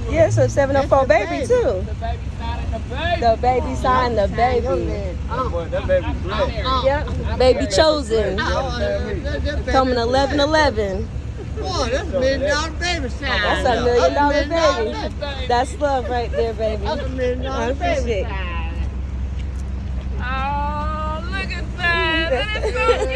Yeah, it's a 704 baby too. The baby signing the baby. The baby signed the baby. That baby black. Yep, baby chosen. Coming 11/11. Boy, that's $1 million baby sign. That's $1 million baby. That's love right there, baby. That's $1 million I appreciate baby it. sign. Oh, look at that. That is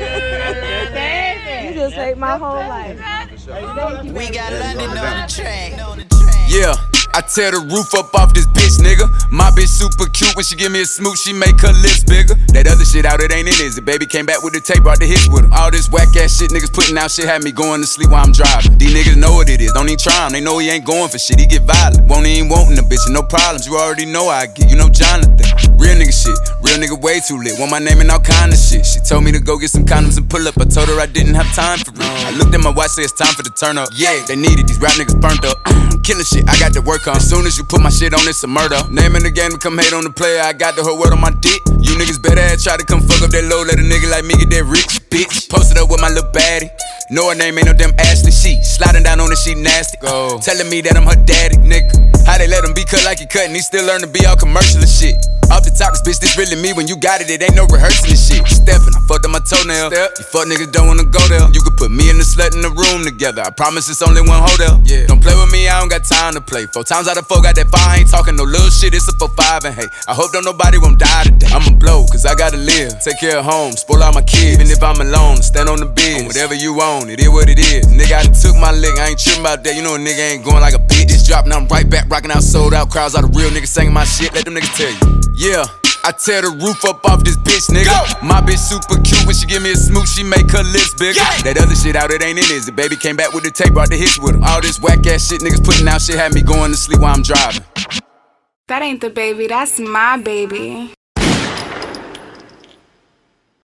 so You just saved my whole life. We got London on the track. Yeah, I tear the roof up off this bitch, nigga. My bitch super cute when she give me a smooch, she make her lips bigger. That other shit out, it ain't it, is it? Baby came back with the tape, brought the hits with him. All this whack ass shit niggas putting out shit had me going to sleep while I'm driving. These niggas know what it is, don't even try him. They know he ain't going for shit, he get violent. Won't even wantin' a bitch and no problems. You already know how I get, you know Jonathan. Real nigga shit, real nigga way too lit. Want my name and all kind of shit. She told me to go get some condoms and pull up. I told her I didn't have time for it. I looked at my watch, say it's time for the turn up. Yeah, they needed these rap niggas burnt up. Killing shit, I got to work on. As soon as you put my shit on, it's a murder. Name in the game to come hate on the player. I got the whole world on my dick. You niggas better ass try to come fuck up that low. Let a nigga like me get that rich, bitch. Posted up with my little baddie. Know her name ain't no damn Ashley. She sliding down on it, she nasty. Go. Telling me that I'm her daddy, nigga. How they let him be cut like he cut and he still learn to be all commercial and shit. Off the top, 'cause bitch, this really me. When you got it, it ain't no rehearsing and shit. Steppin', I fucked up my toenail. You fuck niggas don't wanna go there. You could put me and the slut in the room together. I promise it's only one hotel. Yeah. Don't play with me, I don't got time to play. 4 times out of 4 got that fire. I ain't talking no little shit, it's a 4-5 and hey, I hope don't nobody won't die today. I'ma blow, 'cause I gotta live. Take care of home, spoil all my kids. Even if I'm alone, stand on the biz. Whatever you own, it is what it is. Nigga, I done took my lick, I ain't trippin' about that. You know a nigga ain't going like a bitch. Just dropping, I'm right back, rocking out, sold out crowds. All the real niggas singing my shit, let them niggas tell you. Yeah, I tear the roof up off this bitch, nigga. Go. My bitch super cute when she give me a smooch, she make her lips bigger. Yeah. That other shit out, it ain't it, is it? Baby came back with the tape, brought the hits with him. All this whack ass shit niggas putting out shit had me going to sleep while I'm driving. That ain't the baby, that's my baby.